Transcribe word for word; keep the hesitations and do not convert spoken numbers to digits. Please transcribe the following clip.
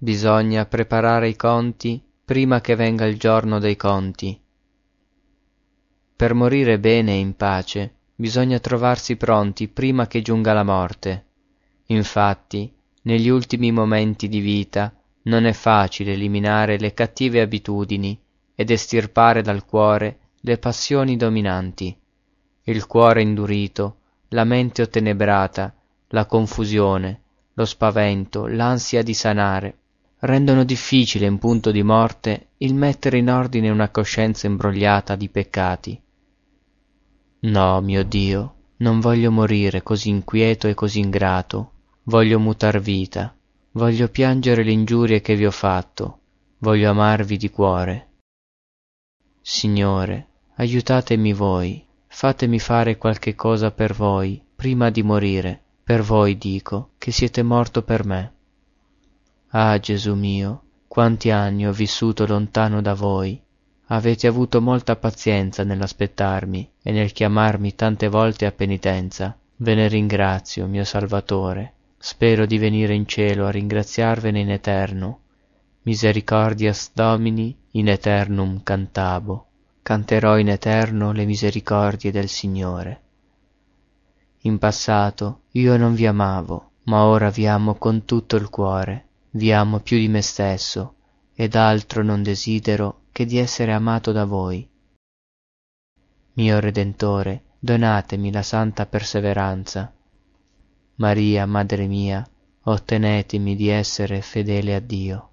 Bisogna preparare i conti prima che venga il giorno dei conti. Per morire bene e in pace bisogna trovarsi pronti prima che giunga la morte. Infatti, negli ultimi momenti di vita non è facile eliminare le cattive abitudini ed estirpare dal cuore le passioni dominanti. Il cuore indurito, la mente ottenebrata, la confusione, lo spavento, l'ansia di sanare, rendono difficile in punto di morte il mettere in ordine una coscienza imbrogliata di peccati. No, mio Dio, non voglio morire così inquieto e così ingrato, voglio mutar vita, voglio piangere le ingiurie che vi ho fatto, voglio amarvi di cuore. Signore, aiutatemi voi, fatemi fare qualche cosa per voi prima di morire, per voi dico, che siete morto per me. Ah, Gesù mio, quanti anni ho vissuto lontano da voi. Avete avuto molta pazienza nell'aspettarmi e nel chiamarmi tante volte a penitenza. Ve ne ringrazio, mio Salvatore. Spero di venire in cielo a ringraziarvene in eterno. Misericordias Domini in eternum cantabo. Canterò in eterno le misericordie del Signore. In passato io non vi amavo, ma ora vi amo con tutto il cuore. Vi amo più di me stesso, ed altro non desidero che di essere amato da voi. Mio Redentore, donatemi la santa perseveranza. Maria, Madre mia, ottenetemi di essere fedele a Dio.